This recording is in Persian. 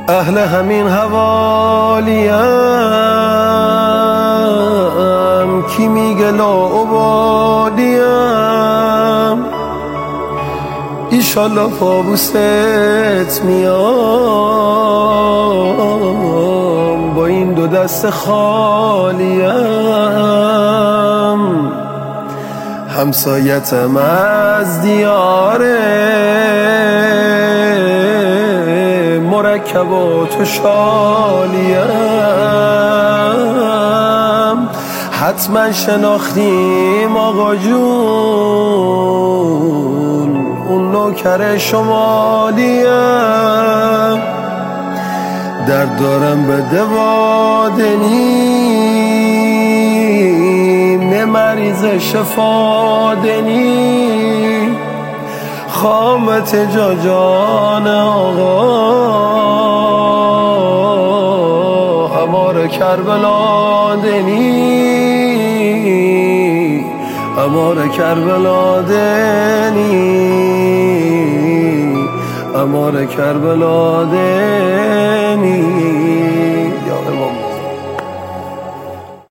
اهل همین حوالیم، کی میگه لاابالیم. ایشالله پابوست میام، با این دو دست خالیم. همسایتم از دیاره مرکبات و شالیم. حتما شناختیم آقا جون، اون نوکر شمالیم. درد دارم به دوادنی، مریض شفادنی. خامت جان آقا امار کربلا دنی، امار کربلا دنی، امار کربلا دنی. یا امام